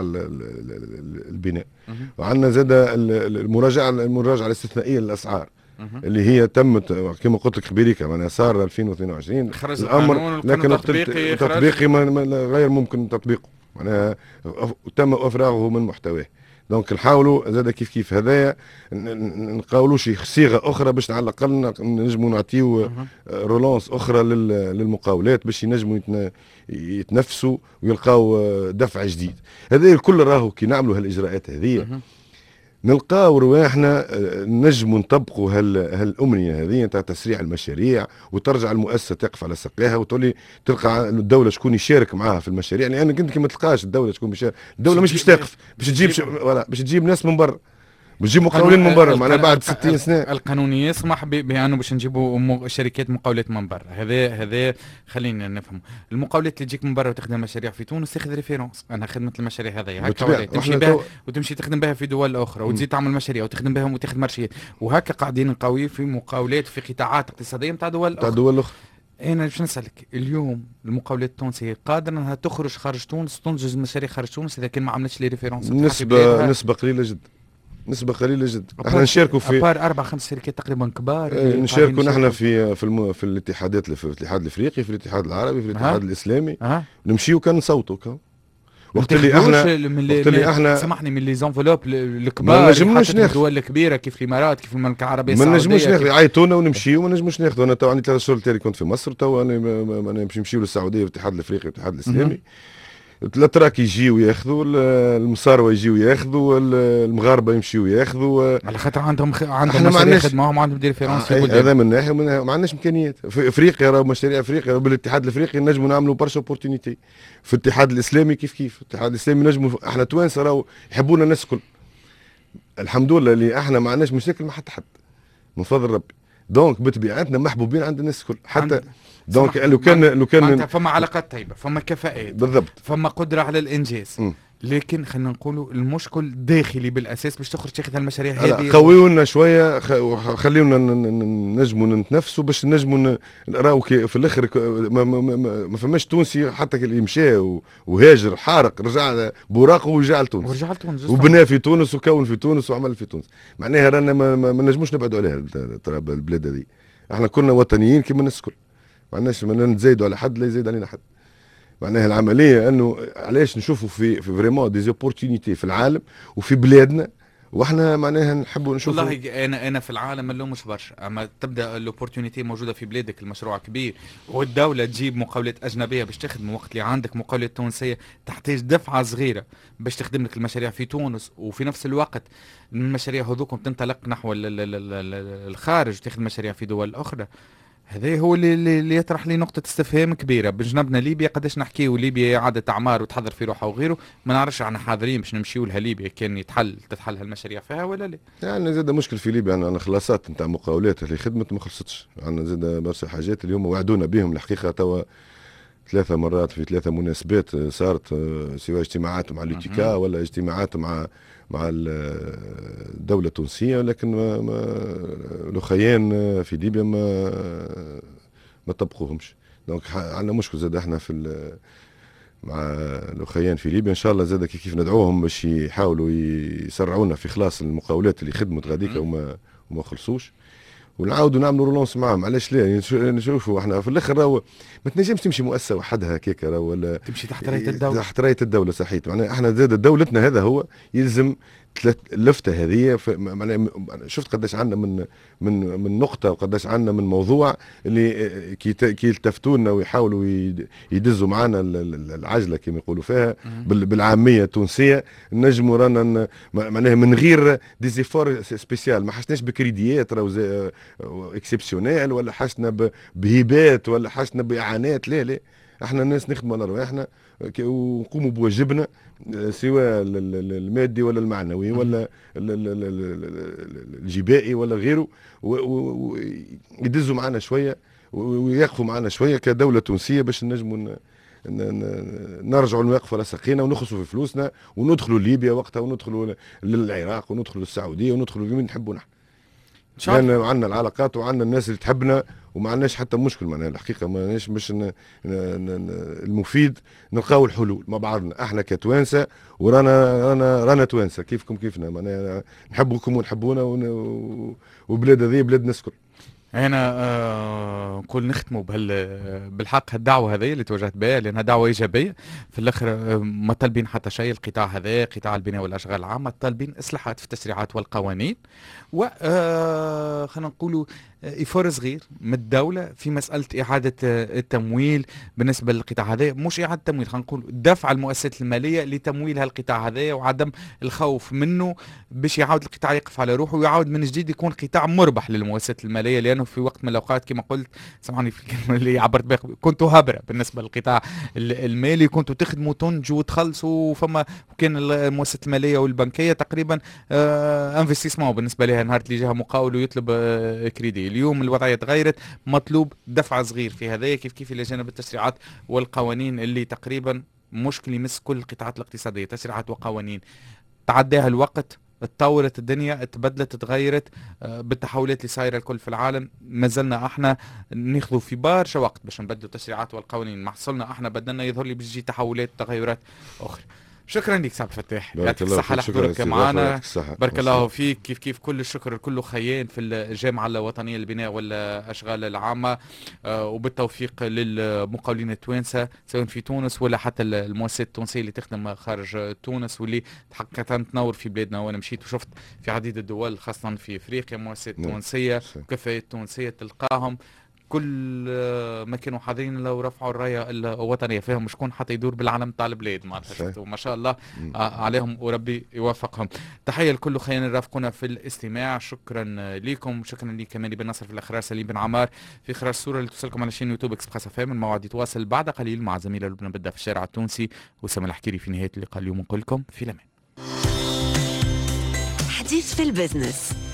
البناء. وعندنا زاد المراجعه الاستثنائيه للاسعار اللي هي تمت كما قلت لك خبيريكا، معناها صار 2022 الامر، لكن تطبيقي غير ممكن تطبيقه، معناها تم افراغه من محتواه. دونك نحاولوا زاد كيف هذايا نقاولوا شي صيغه اخرى باش على الاقل نجموا نعطيو رولونس اخرى للمقاولات باش ينجموا يتنفسوا ويلقاو دفع جديد. هذا الكل راهو كي نعملوا هالاجراءات هذه نلقاو رواحنا نجموا نطبقوا هالامنيه هذه نتاع تسريع المشاريع، وترجع المؤسسه تقف على ساقيها وتولي تلقى الدوله شكون يشارك معاها في المشاريع، لان يعني كنت ما تلقاش الدوله شكون بيشارك. الدوله مش باش تقف باش تجيب باش تجيب ناس من برا، بتجيب مقاولين من برا، معناها بعد 60 سنه القانون يسمح بانه باش نجيبوا شركات مقاولات من برا. هذا خلينا نفهم. المقاولات اللي تجيك من برا وتخدم مشاريع في تونس تاخذ ريفيرونس، انا خدمه المشاريع هذه هكا تمشي بها وتمشي تخدم بها في دول اخرى وتزيد تعمل مشاريع وتخدم بها وتاخذ مرشيات، وهكا قاعدين نقوي في مقاولات في قطاعات اقتصاديه نتاع دول اخرى. انا باش نسالك اليوم المقاولات التونسيه قادره انها تخرج خارج تونس تنجز المشاريع خارج تونس اذا كان ما عملتش لي ريفيرونس؟ نسبه قليله جدا، نسبة قليلة جدا. احنا نشاركوا في أربع خمس شركات تقريبا كبار نشاركوا نحن في الاتحادات، في الاتحاد الافريقي، في الاتحاد العربي، في الاتحاد الاسلامي. نمشيو كان نصوتوا وقت اللي احنا سامحني من لي زونفلوب الكبار ما نجموش ناخذ الدول الكبيره كيف الامارات كيف المملكه العربيه السعوديه، ما نجموش ناخذ يعيطونا ونمشيو ما نجموش ناخذ. انا تو عندي 3 شهور تالي كنت في مصر، تو انا باش نمشيو للسعوديه والاتحاد الافريقي والاتحاد الاسلامي. الاتراك يجيو ياخذوا، المصاروه يجيو ياخذوا، المغاربه يمشيو ياخذوا، على خاطر عندهم مشاريع خدمه عندهم دي ريفيرونس. هذا من ناحيه، ما عندناش امكانيات. في افريقيا راه مشاريع افريقيا بالاتحاد الافريقي نجموا نعملوا برشا اوبورتونيتي. في الاتحاد الاسلامي كيف الاتحاد الاسلامي نجموا، احنا توانسه راهو يحبونا الناس الكل الحمد لله، اللي احنا ما عندناش مشاكل مع حد من فضل ربي. دونك بطبيعتنا محبوبين عند الناس الكل. حتى دونك لو كان فما علاقات طيبه، فما كفاءات بالضبط، فما قدره على الانجاز. لكن خلينا نقولوا المشكل داخلي بالاساس باش تخرج تاخذ المشاريع هذه. قويونا شويه، خليونا نجموا نتنفسوا باش نجموا راهو في الاخر ما فماش تونسي حتى اللي مشى وهاجر حارق رجع بوراقه ورجع لتونس وبنى في تونس وكون في تونس وعمل في تونس. معناها رانا ما نجموش نبعدوا عليها البلاد هذه. احنا كنا وطنيين كما الناس الكل، ما عندناش ما نزيدوا على حد لا يزيد علينا حد. معناها العمليه انه علاش نشوفوا في فريمون دي اوبورتونيتي في العالم وفي بلادنا، واحنا معناها نحبوا نشوفوا. والله انا في العالم اللي مش برشا، اما تبدا الاوبورتونيتي موجوده في بلادك، المشروع كبير والدوله تجيب مقاولات اجنبيه باش تخدم، وقت اللي عندك مقاولات تونسيه تحتاج دفعه صغيره باش تخدم لك المشاريع في تونس، وفي نفس الوقت المشاريع هذوكم تنطلق نحو الخارج وتاخذ مشاريع في دول اخرى. هذا هو اللي يطرح لي نقطة استفهام كبيرة. بجنبنا ليبيا قداش نحكيو ليبيا إعادة أعمار وتحضر في روحها وغيره، ما نعرفش عنا حاضرين باش نمشيو لها ليبيا كان تتحل هالمشاريع فيها ولا لا؟ يعني زاد مشكل في ليبيا أنا خلاصات نتاع مقاولات اللي خدمت ما خلصتش. عندنا زاد برشا حاجات اللي هم وعدونا بهم الحقيقة توا 3 مرات في 3 مناسبات صارت، سواء اجتماعات مع اليوتيكا ولا اجتماعات مع الدولة التونسية، لكن الأخيان في ليبيا ما طبقوهمش. دونك عندنا مشكل زاد احنا في مع الأخيان في ليبيا. إن شاء الله زاد كيف ندعوهم باش يحاولوا يسرعونا في خلاص المقاولات اللي خدمت غاديكا وما خلصوش، ونعاودوا نعملوا رولونس معاهم. علاش لا؟ نشوفوا احنا في الاخر راهو ما تنجمش تمشي مؤسسه وحدها هكاك راهو، ولا تمشي تحت رايه الدوله. تحت رايه الدوله صحيت. معناها احنا زاد دولتنا هذا هو يلزم اللفته هذه. معناها شفت قداش عندنا من نقطه وقداش عندنا من موضوع اللي كي يلتفتوا لنا ويحاولوا يدزوا معنا العجله كما يقولوا فيها بالعاميه التونسيه، نجموا رانا معناها من غير ديزيفور سبيسيال. ما حسناش بكريديات راهو اكسبسيونيل، ولا حسنا بهبات، ولا حسنا باعانات. لا احنا الناس نخدموا على رواحنا ونقوموا بواجبنا، سواء المادي ولا المعنوي ولا الجبائي ولا غيره، ويدزوا معنا شويه ويقفوا معنا شويه كدوله تونسيه باش نجموا نرجعوا المواقف على ساقينا ونخلصوا في فلوسنا وندخلوا ليبيا وقتها وندخلوا للعراق وندخلوا للسعوديه وندخلوا لمين نحبوا نحن. لان عندنا العلاقات وعندنا الناس اللي تحبنا وما عندناش حتى مشكل. معناها الحقيقه ماناش مش المفيد نلقاو الحلول مع بعضنا احنا كتوانسه، ورانا توانسه كيفكم كيفنا. معناها نحبكم ونحبونا وبلاد هذه بلاد الناس الكل. انا نقول نختموا بالحق هالدعوه هذه اللي توجهت بها، لانها دعوه ايجابيه في الاخر. ما طالبين حتى شيء القطاع هذا، قطاع البناء والاشغال العامه، طالبين اصلاحات في التشريعات والقوانين، و خلينا نقولوا إفار صغير من الدولة في مسألة إعادة التمويل بالنسبة للقطاع هذا. مش إعادة تمويل، خلينا نقول دفع المؤسسات المالية لتمويل هالقطاع هذا، وعدم الخوف منه باش يعاود القطاع يقف على روحه ويعاود من جديد يكون قطاع مربح للمؤسسات المالية. لأنه في وقت من الأوقات كما قلت، سامحوني في الكلمة اللي عبرت بها، كنتوا هبرة بالنسبة للقطاع المالي، كنتوا تخدموا تنجوا وتخلصوا، وفما كان المؤسسات المالية والبنكية تقريبا انفستيسمون بالنسبة لها، نهار اللي جاها مقاول ويطلب كريدي. اليوم الوضعية تغيرت، مطلوب دفع صغير في هذا، كيف إلى جانب التشريعات والقوانين اللي تقريبا مشكل يمس كل القطاعات الاقتصادية، تشريعات وقوانين. تعداها الوقت، اتطورت الدنيا، اتبدلت، تغيرت بالتحولات اللي صايره الكل في العالم. ما زلنا احنا ناخذوا في برشا وقت باش نبدلوا التشريعات والقوانين. ما حصلنا احنا بدلنا يظهر لي بيجي تحولات وتغيرات اخرى. شكرا لك سعد الفتاح، يعطيك الصحة على حضورك معنا. بارك الله فيك. كيف كل الشكر كله خيان في الجامعة الوطنية للبناء والأشغال العامة، وبالتوفيق للمقاولين التوانسة سواء في تونس ولا حتى المؤسسات التونسية اللي تخدم خارج تونس، واللي حقيقة تنور في بلادنا. وأنا مشيت وشفت في عديد الدول خاصة في إفريقيا مؤسسات تونسية وكفاءات تونسية تلقاهم كل ما كانوا حاضرين لو رفعوا الرايه الوطنيه فيهم، شكون حتى يدور بالعلم تاع البلاد. ما شاء الله عليهم وربي يوفقهم. تحيه لكل خيان رافقونا في الاستماع. شكرا لكم، شكرا لي كمان بن نصر في الاخراج، سليم بن عمار في اخراج الصوره اللي توصلكم على شين يوتيوب اكسبريس اف ام. الموعد يتواصل بعد قليل مع زميله لبنى بدة في الشارع التونسي، وسام الحكيري في نهايه اللقاء اليوم. نقول لكم في الامان. حديث في البزنس.